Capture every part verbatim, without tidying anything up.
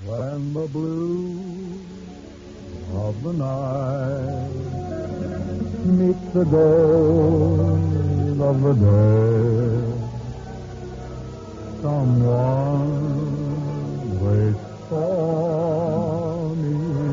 when the blue of the night meets the gold of the day, someone waits for me.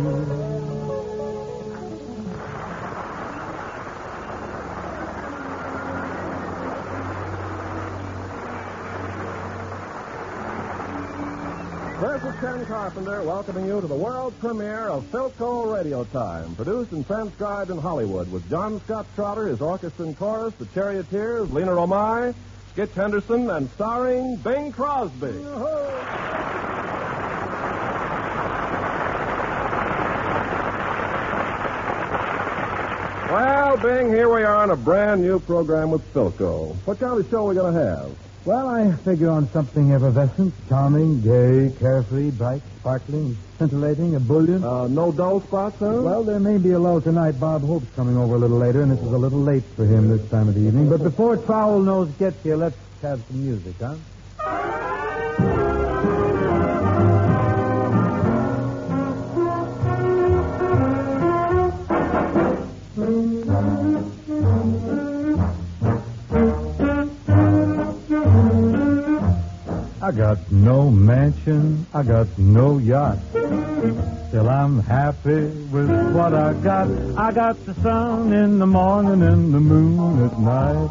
This is Ken Carpenter welcoming you to the world premiere of Philco Radio Time, produced and transcribed in Hollywood with John Scott Trotter, his orchestra and chorus, the Charioteers, Lena Romay, Skitch Henderson, and starring Bing Crosby. Well, Bing, here we are on a brand new program with Philco. What kind of show are we going to have? Well, I figure on something effervescent, charming, gay, carefree, bright, sparkling, scintillating, ebullient. Uh, no dull spots, huh? Well, there may be a lull tonight. Bob Hope's coming over a little later, and this is a little late for him this time of the evening. But before Trowel Nose gets here, let's have some music, huh? I got no mansion, I got no yacht. Still I'm happy with what I got. I got the sun in the morning and the moon at night.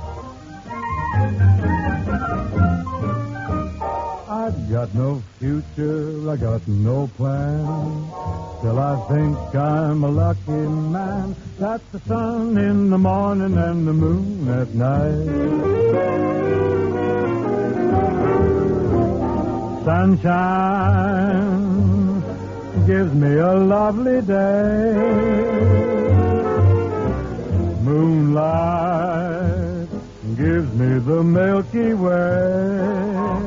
I've got no future, I got no plan. Still I think I'm a lucky man. Got the sun in the morning and the moon at night. Sunshine gives me a lovely day. Moonlight gives me the Milky Way.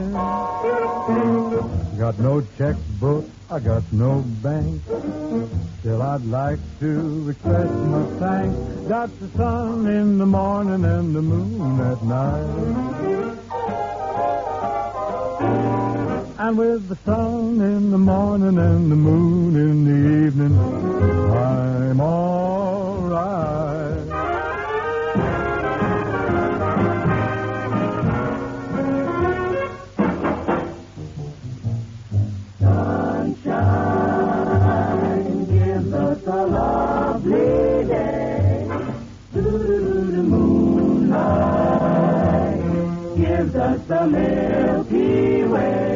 Got no checkbook, I got no bank. Still I'd like to express my thanks. Got the sun in the morning and the moon at night. And with the sun in the morning and the moon in the evening, I'm all right. Sunshine gives us a lovely day. The moonlight gives us the Milky Way.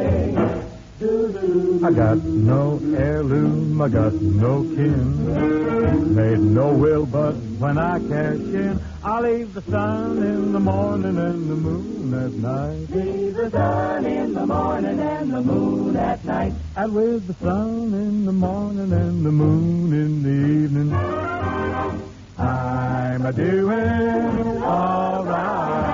I got no heirloom, I got no kin. Made no will, but when I cash in, I'll leave the sun in the morning and the moon at night. Leave the sun in the morning and the moon at night. And with the sun in the morning and the moon in the evening, I'm a doing all right.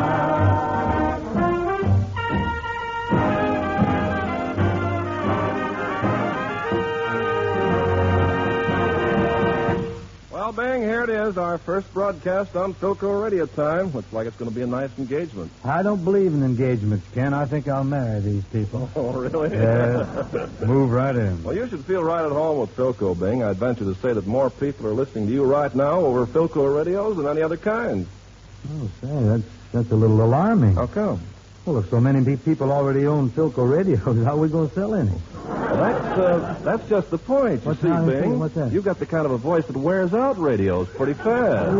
Well, Bing, here it is, our first broadcast on Philco Radio Time. Looks like it's going to be a nice engagement. I don't believe in engagements, Ken. I think I'll marry these people. Oh, really? Yes. Move right in. Well, you should feel right at home with Philco, Bing. I'd venture to say that more people are listening to you right now over Philco radios than any other kind. Oh, say, that's, that's a little alarming. How come? Well, if so many people already own Philco radios, how are we going to sell any? Well, that's, uh, that's just the point, you What's see, that? Bing. What's that? You've got the kind of a voice that wears out radios pretty fast.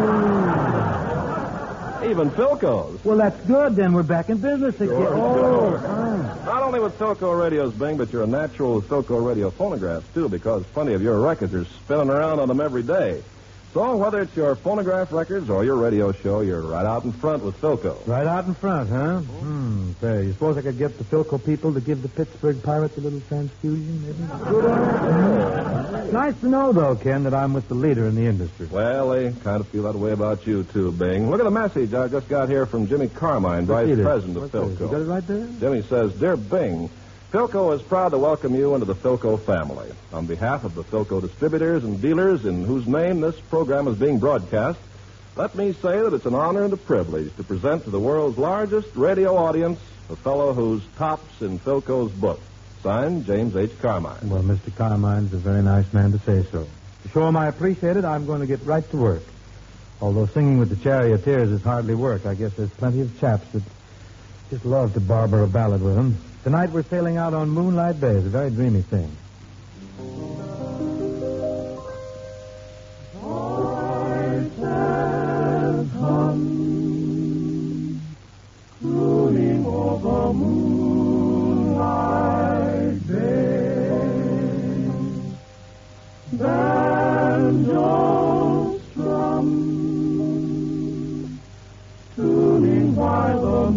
Even Philco's. Well, that's good, then. We're back in business again. Sure, oh, sure. fine. Not only with Philco radios, Bing, but you're a natural with Philco radio phonographs, too, because plenty of your records are spinning around on them every day. So whether it's your phonograph records or your radio show, you're right out in front with Philco. Right out in front, huh? Hmm. Say, you suppose I could get the Philco people to give the Pittsburgh Pirates a little transfusion, maybe? Good idea. Nice to know, though, Ken, that I'm with the leader in the industry. Well, they kind of feel that way about you, too, Bing. Look at the message I just got here from Jimmy Carmine, Vice President of Philco. You got it right there? Jimmy says, Dear Bing, Philco is proud to welcome you into the Philco family. On behalf of the Philco distributors and dealers in whose name this program is being broadcast, let me say that it's an honor and a privilege to present to the world's largest radio audience a fellow who's tops in Philco's book. Signed, James H. Carmine. Well, Mister Carmine's a very nice man to say so. To show him I appreciate it, I'm going to get right to work. Although singing with the Charioteers is hardly work, I guess there's plenty of chaps that just love to barber a ballad with them. Tonight we're sailing out on Moonlight Bay. It's a very dreamy thing. Voices hum, crooning over Moonlight Bay. Banjos strum, tuning by the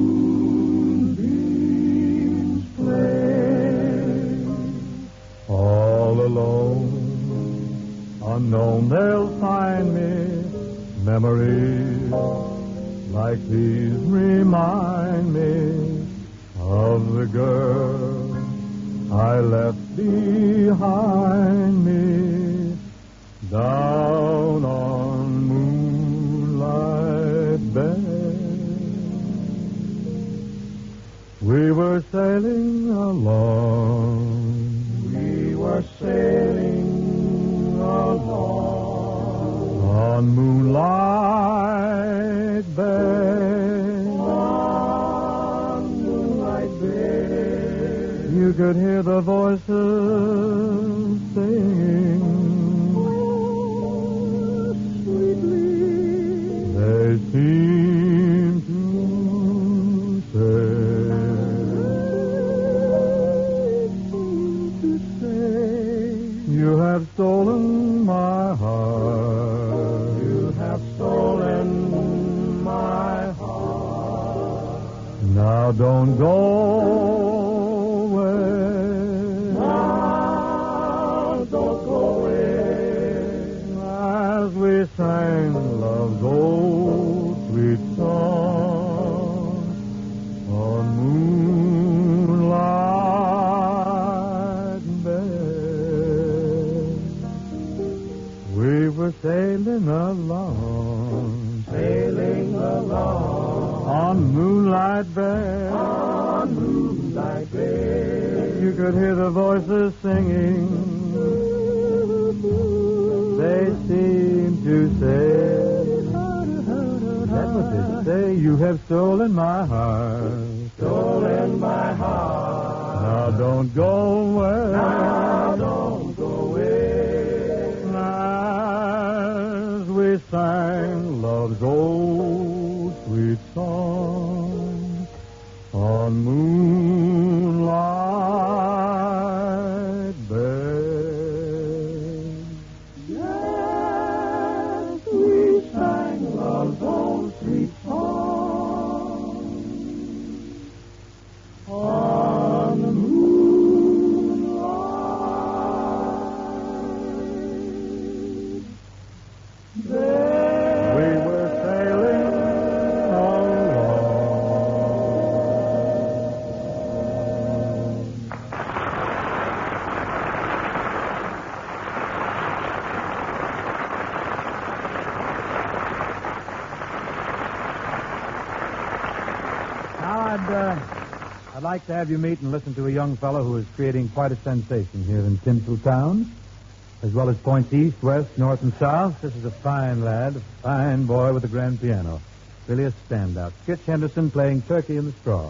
moonbeams play. All alone, unknown, they'll find me. Memories like these remind me of the girl I left behind me down on Moonlight Bay. We were sailing along. We were sailing along on Moonlight Bay. on Moonlight Bay. You could hear the voices singing Sweetly, They seem to say, to say, you have stolen my heart. you have stolen my heart. Now don't go away. Now don't go away. As we sang love's old sweet song on Moonlight Bay. We were sailing along, Sailing along on Moonlight Bay. on Moonlight Bay. You could hear the voices singing. They seem to say, that's what they say, you have stolen my heart. Stolen my heart. Now don't go away. Now don't go away. As we sang love's old sweet song on Moonlight Bay. Yes, we sang love's old sweet song on the moonlight Bay. We were sailing along. Now I'd, uh, I'd like to have you meet and listen to a young fellow who is creating quite a sensation here in Tinseltown, as well as points east, west, north, and south. This is a fine lad, a fine boy with a grand piano. Really a standout. Skitch Henderson playing Turkey in the Straw.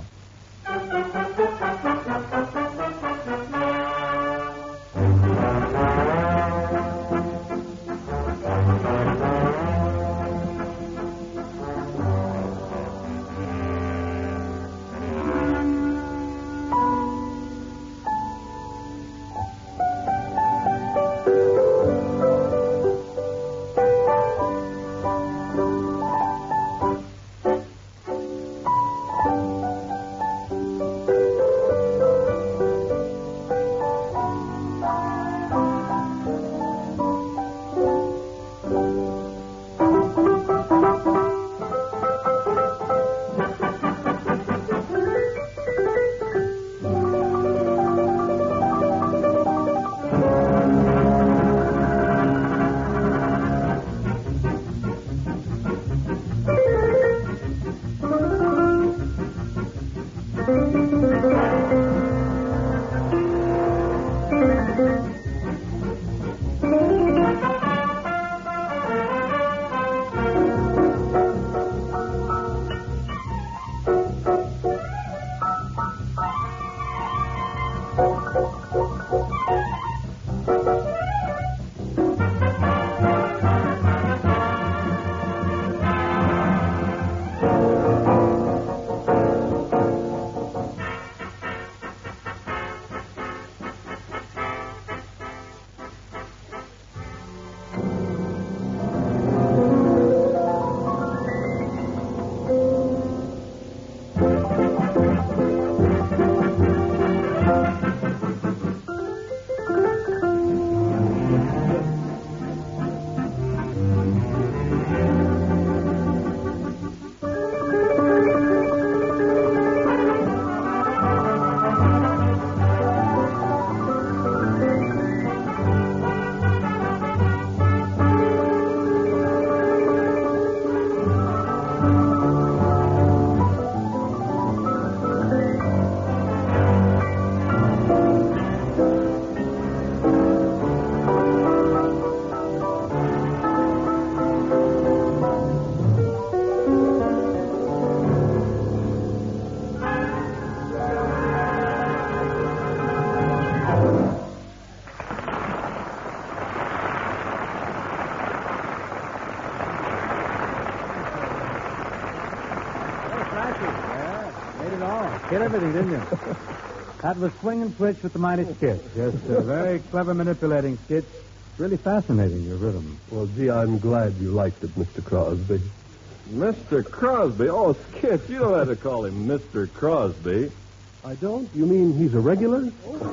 everything, didn't you? That was Swing and Switch with the Mighty Skits. Just a very clever manipulating skit. Really fascinating, your rhythm. Well, gee, I'm glad you liked it, Mister Crosby. Mister Crosby? Oh, Skits, you don't have to call him Mister Crosby. I don't? You mean he's a regular?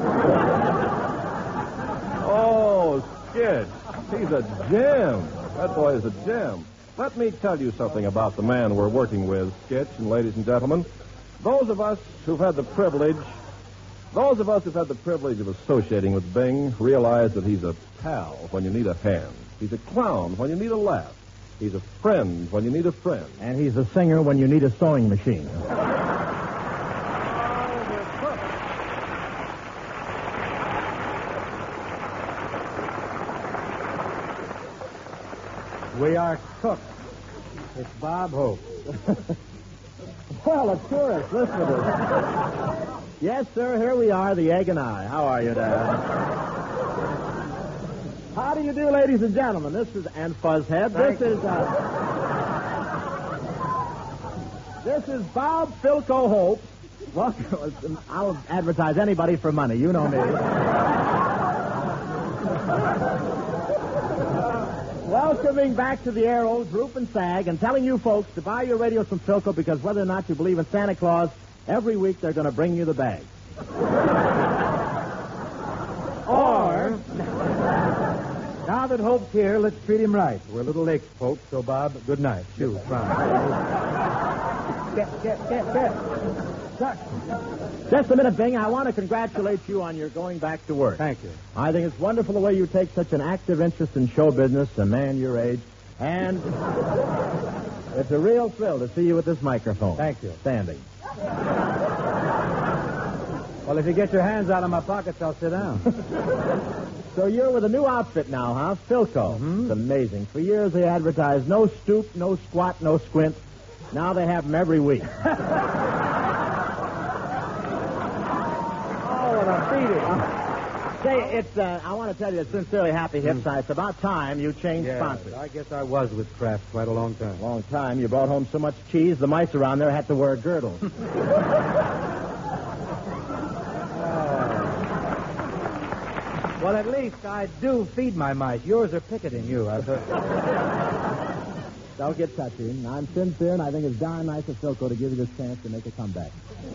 Oh, Skits, he's a gem. That boy is a gem. Let me tell you something about the man we're working with, Skits, and ladies and gentlemen. Those of us who've had the privilege, those of us who've had the privilege of associating with Bing realize that he's a pal when you need a hand. He's a clown when you need a laugh. He's a friend when you need a friend. And he's a singer when you need a sewing machine. We are cooked. It's Bob Hope. Well, of course. Listen to this. Yes, sir, here we are, the Egg and I. How are you, Dad? How do you do, ladies and gentlemen? This is and Fuzzhead. This is uh, this is Bob Philco Hope. Well, I'll advertise anybody for money. You know me. Welcoming back to the air old Droop and Sag and telling you folks to buy your radios from Philco because whether or not you believe in Santa Claus, every week they're going to bring you the bag. Or, now that Hope's here, let's treat him right. We're little late, folks, so Bob, good night. Shoot, get, get, get, get. Just a minute, Bing. I want to congratulate you on your going back to work. Thank you. I think it's wonderful the way you take such an active interest in show business, a man your age. And it's a real thrill to see you with this microphone. Thank you. Standing. Well, if you get your hands out of my pockets, I'll sit down. So you're with a new outfit now, huh? Philco. Mm-hmm. It's amazing. For years they advertised no stoop, no squat, no squint. Now they have them every week. Say, it's, uh, I want to tell you, it's sincerely happy hips. Mm. It's about time you changed yeah, sponsors. I guess I was with Kraft quite a long time. Long time. You brought home so much cheese, the mice around there had to wear girdles. uh. Well, at least I do feed my mice. Yours are picketing you, I've heard. Don't get touchy. I'm sincere, and I think it's darn nice of Philco to give you this chance to make a comeback.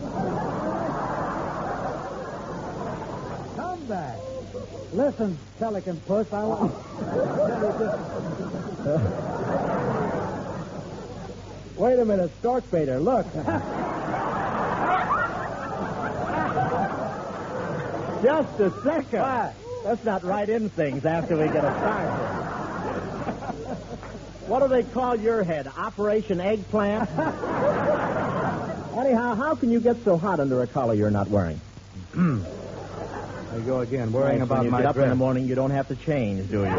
Back. Listen, Pelican Puss, I want Wait a minute, Stork Baiter, look. Just a second. What? Let's not write in things after we get a start. What do they call your head? Operation Eggplant? Anyhow, how can you get so hot under a collar you're not wearing? There you go again, worrying nice. about when you my get up dress. in the morning, you don't have to change, do you?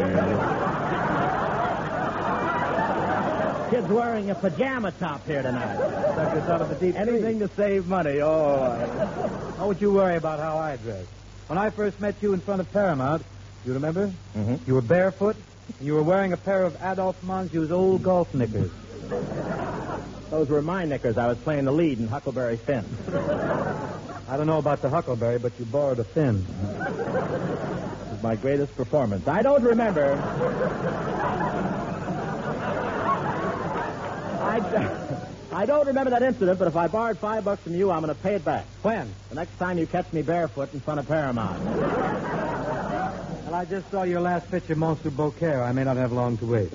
Kid's wearing a pajama top here tonight. Stuck this out of the deep Anything sea. to save money. Oh, How would you worry about how I dress? When I first met you in front of Paramount, you remember? Mm-hmm. You were barefoot, and you were wearing a pair of Adolph Manjou's old golf knickers. Those were my knickers. I was playing the lead in Huckleberry Finn. I don't know about the Huckleberry, but you borrowed a fin. This is my greatest performance. I don't remember. I, I don't remember that incident, but if I borrowed five bucks from you, I'm going to pay it back. When? The next time you catch me barefoot in front of Paramount. Well, I just saw your last picture, Monster Beaucaire. I may not have long to wait.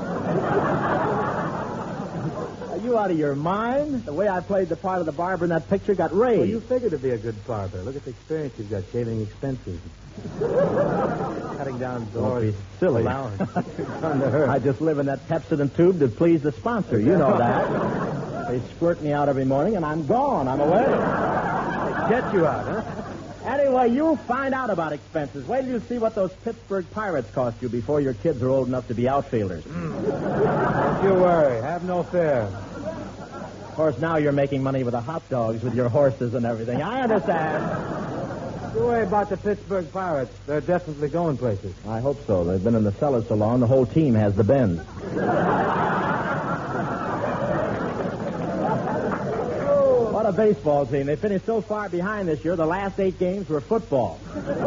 Are you out of your mind? The way I played the part of the barber in that picture got raised. Well, you figure to be a good barber. Look at the experience you've got shaving expenses. Cutting down doors. Silly. Allowance. I just live in that Pepsodent tube to please the sponsor. You know that. They squirt me out every morning, and I'm gone. I'm away. They get you out, huh? Anyway, you'll find out about expenses. Wait till you see what those Pittsburgh Pirates cost you before your kids are old enough to be outfielders. Mm. Don't you worry. Have no fear. Of course, now you're making money with the hot dogs with your horses and everything. I understand. Don't worry about the Pittsburgh Pirates. They're definitely going places. I hope so. They've been in the cellar so long, the whole team has the bends. What What a baseball team. They finished so far behind this year, the last eight games were football.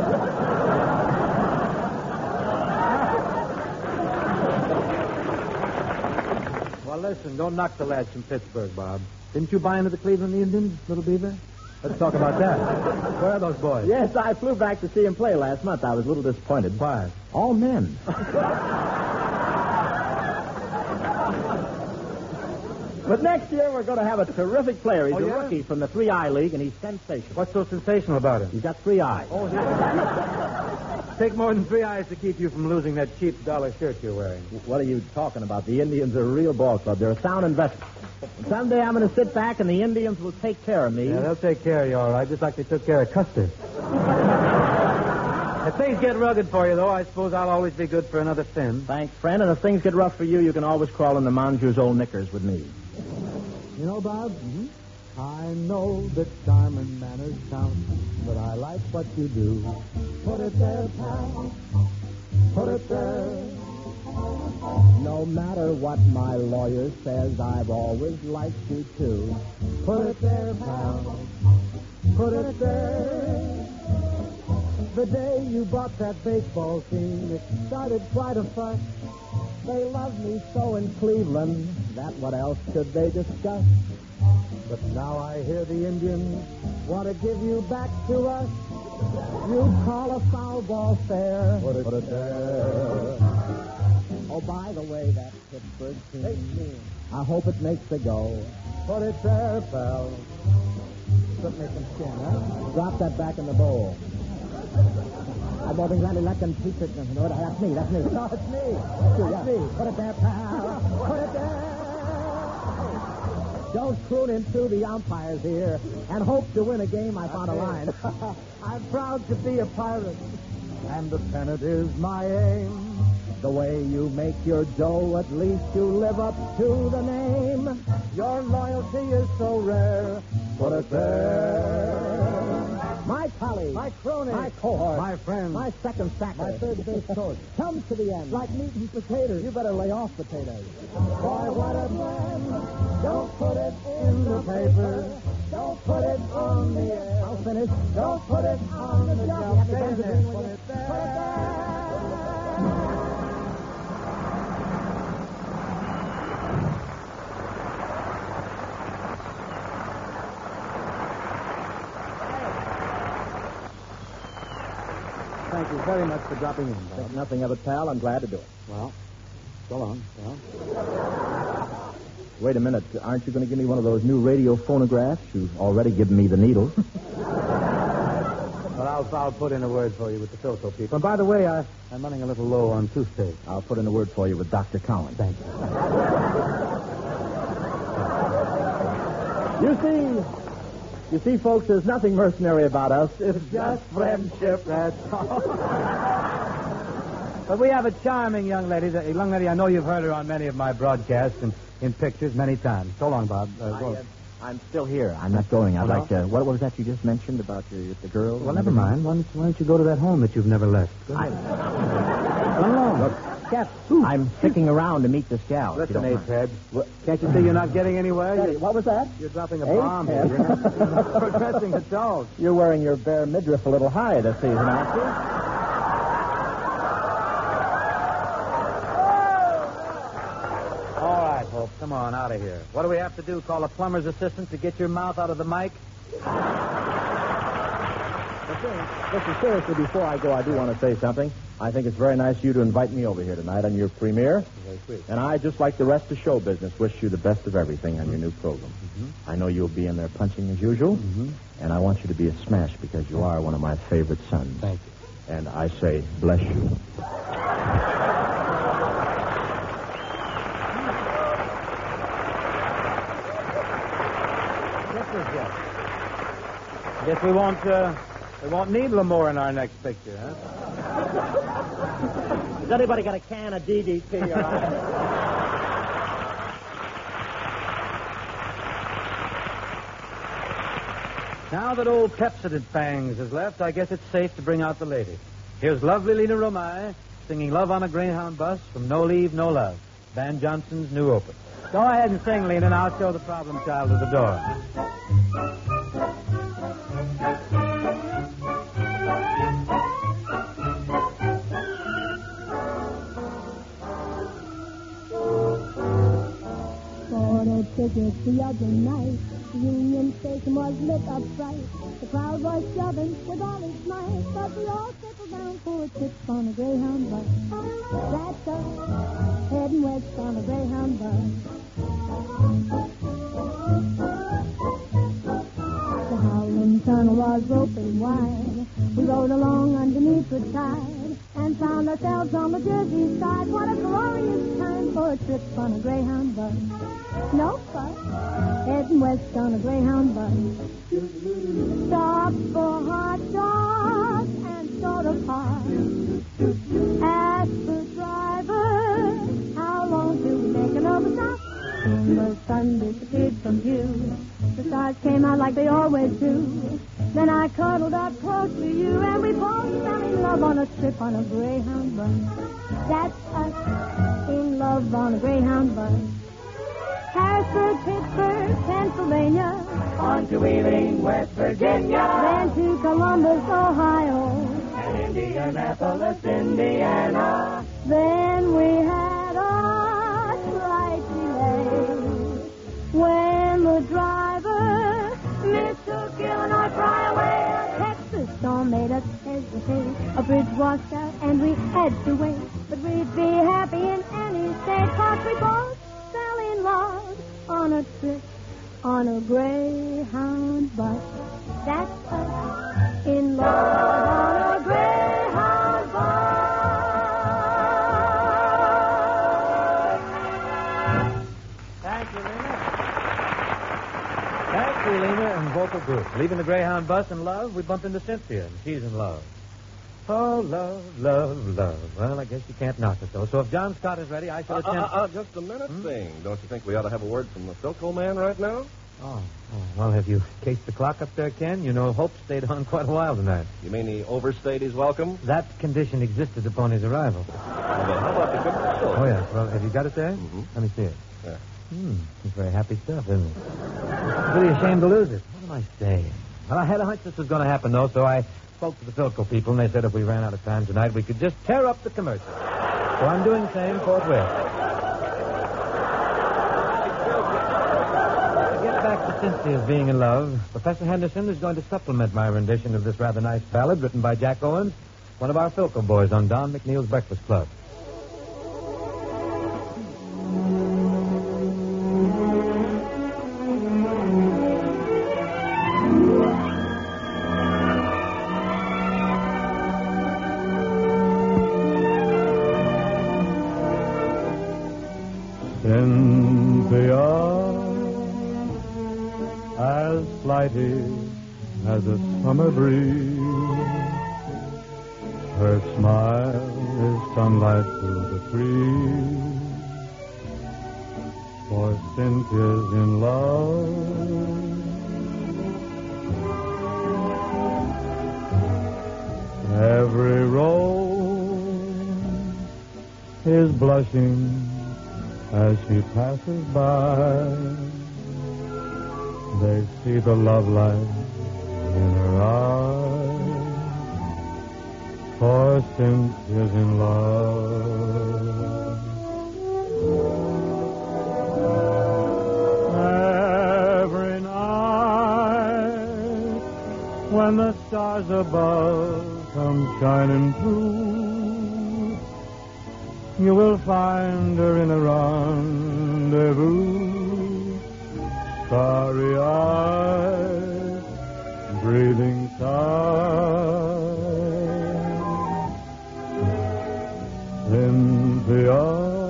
Well, listen, don't knock the lads from Pittsburgh, Bob. Didn't you buy into the Cleveland Indians, Little Beaver? Let's talk about that. Where are those boys? Yes, I flew back to see him play last month. I was a little disappointed. Why? All men. But next year, we're going to have a terrific player. He's Oh, a yeah? rookie from the three I League, and he's sensational. What's so sensational about him? He's got three eyes. Oh, yeah. Take more than three eyes to keep you from losing that cheap dollar shirt you're wearing. What are you talking about? The Indians are a real ball club. They're a sound investment. And someday I'm going to sit back, and the Indians will take care of me. Yeah, they'll take care of you, all right, just like they took care of Custer. If things get rugged for you, though, I suppose I'll always be good for another fin. Thanks, friend. And if things get rough for you, you can always crawl into Manju's old knickers with me. You know, Bob, mm-hmm. I know that charm and manners count, but I like what you do. Put it there, pal. Put it there. No matter what my lawyer says, I've always liked you too. Put it there, pal. Put it there. The day you bought that baseball team, it started quite a fuss. They love me so in Cleveland that what else could they discuss? But now I hear the Indians want to give you back to us. You call a foul ball fair. Put it, Put it there. Oh, by the way, that Pittsburgh team, I hope it makes the go. Put it there, pal. Put me some skin, huh? Drop that back in the bowl. I'm hoping Randy let them teach it. No, that's me, that's me. No, it's me. That's you, that's me. Put it there, pal. Put it there. Don't croon into the umpires here and hope to win a game I found a line. I'm proud to be a pirate, and the pennant is my aim. The way you make your dough, at least you live up to the name. Your loyalty is so rare. Put it there. My colleague, my crony, my cohort, My friend. my second sacker, my third base coach. Come to the end. Like meat and potatoes. You better lay off potatoes. Boy, what a man. Don't put it in the paper. Don't put it on the air. I'll finish. Don't put it on the shelf. Put it there. Put it there. Thank you very much for dropping in, Bob. Think nothing of it, pal. I'm glad to do it. Well, so long. Well. Wait a minute. Aren't you going to give me one of those new radio phonographs? You've already given me the needle. Well, I'll, I'll put in a word for you with the Philco people. And by the way, I, I'm running a little low on toothpaste. I'll put in a word for you with Doctor Collins. Thank you. You see, you see, folks, there's nothing mercenary about us. It's just friendship, that's all. But we have a charming young lady, a young lady I know you've heard her on many of my broadcasts and in pictures many times. So long, Bob. Uh, I, go- uh, I'm still here. I'm not going. I'd Oh, no? like to... What was that you just mentioned about your, the girl? well, never mind. Why don't, why don't you go to that home that you've never left? Go I, ahead. Run along. look, Cap, I'm sticking around to meet this gal. if you Listen, don't mind. Apehead. Can't you see you're not getting anywhere? Hey, You're, what was that? you're dropping a Apehead. bomb here. You're not, you're not progressing at all. You're wearing your bare midriff a little high this season, aren't you? All right, Hope. Come on, out of here. What do we have to do? Call a plumber's assistant to get your mouth out of the mic? Listen, listen, seriously, before I go, I do want to say something. I think it's very nice of you to invite me over here tonight on your premiere. Very sweet. And I, just like the rest of show business, wish you the best of everything on your new program. Mm-hmm. I know you'll be in there punching as usual. Mm-hmm. And I want you to be a smash because you are one of my favorite sons. Thank you. And I say, bless you. Guess we won't, uh, we won't need Lamore in our next picture, huh? Has anybody got a can of D D T? Or Now that old Pepsodent Fangs has left, I guess it's safe to bring out the lady. Here's lovely Lena Romay singing Love on a Greyhound Bus from No Leave, No Love, Van Johnson's new opus. Go ahead and sing, Lena, and I'll show the problem child to the door. Bought a ticket the other night. The Union Station was lit up bright. The crowd was shoving with all its might, but we all settled down for a trip on a Greyhound bus. That's us, heading west on a Greyhound bus. The Howland Tunnel was open wide. We rode along underneath the tide and found ourselves on the Jersey side. What a glorious time for a trip on a Greyhound bus. No fuss, heading west on a Greyhound bus. Stop for hot dogs and soda pop. Ask the driver, how long till we make another stop? Soon the sun disappeared from view. The stars came out like they always do. Then I cuddled up close to you, and we both fell in love on a trip on a Greyhound bus. That's us, in love on a Greyhound bus. Harrisburg, Pittsburgh, Pennsylvania. On to Wheeling, West Virginia. Then to Columbus, Ohio. And Indianapolis, Indiana. Then we had a slight delay when the driver mistook Illinois Flyaway. A Texas storm made us hesitate. A bridge washed out and we had to wait. But we'd be happy in any state, 'cause we both fell in love on a trip on a Greyhound bus. That's us, in love on a Greyhound bus. Thank you, Lena. Thank you, Lena, and vocal group. Leaving the Greyhound bus in love, we bump into Cynthia, and she's in love. Oh, love, love, love. Well, I guess you can't knock it, though. So if John Scott is ready, I shall Uh, attend... uh, uh, just a minute, Hmm? Sing. Don't you think we ought to have a word from the Philco man right now? Oh, oh, well, have you cased the clock up there, Ken? You know, Hope stayed on quite a while tonight. You mean he overstayed his welcome? That condition existed upon his arrival. Well, how about the good show? Oh, yes. Well, have you got it there? Mhm. Let me see it. Yeah. Hmm. It's very happy stuff, isn't it? Really ashamed to lose it. What am I saying? Well, I had a hunch this was going to happen, though, so I spoke to the Philco people, and they said if we ran out of time tonight, we could just tear up the commercial. So I'm doing the same forthwith. To get back to Cynthia's being in love, Professor Henderson is going to supplement my rendition of this rather nice ballad written by Jack Owens, one of our Philco boys on Don McNeil's Breakfast Club. Cynthia, as flighty as a summer breeze, her smile is sunlight through the trees, for Cynthia's in love. Every rose is blushing as she passes by. They see the love light in her eyes, for Cynthia's in love. Every night when the stars above come shining through, you will find her in a rendezvous, starry-eyed, breathing sighs. Cynthia,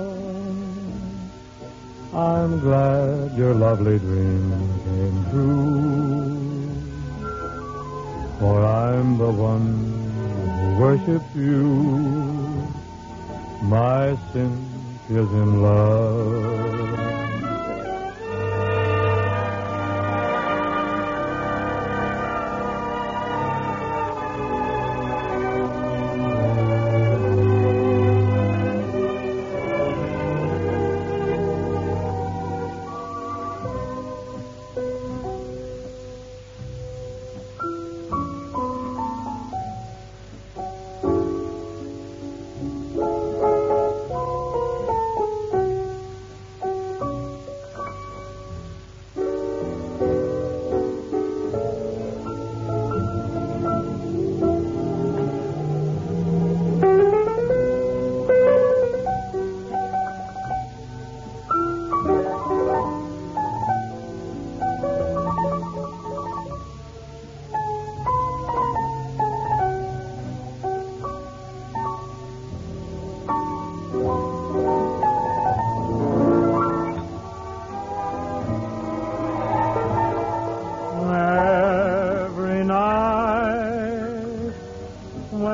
I'm glad your lovely dream came true, for I'm the one who worships you. My Cynthia's in love.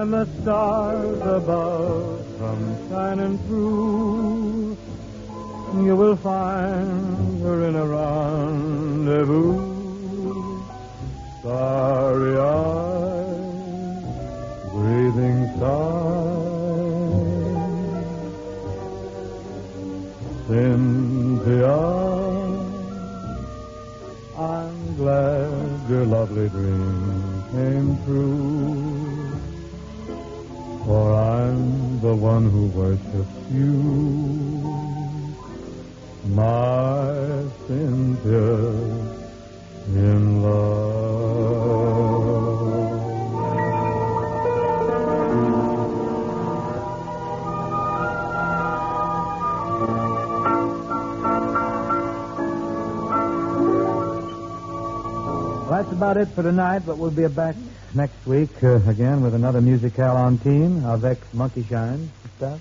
when the stars above come shining through, you will find her in a rendezvous. Starry eyes, breathing sighs. Cynthia, I'm glad your lovely dream came true, for I'm the one who worships you, my Cynthia in love. Well, that's about it for tonight, but we'll be back next week uh, again with another musicale on theme, avec Monkey Shine stuff.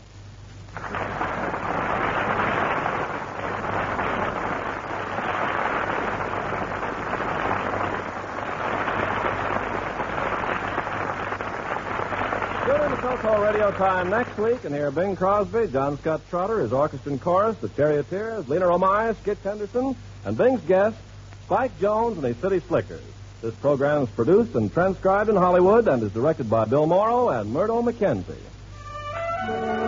Tune in to Philco Radio Time next week and hear Bing Crosby, John Scott Trotter, his orchestra and chorus, the Charioteers, Lena Romay, Skitch Henderson, and Bing's guest, Spike Jones and the City Slickers. This program is produced and transcribed in Hollywood and is directed by Bill Morrow and Murdo McKenzie.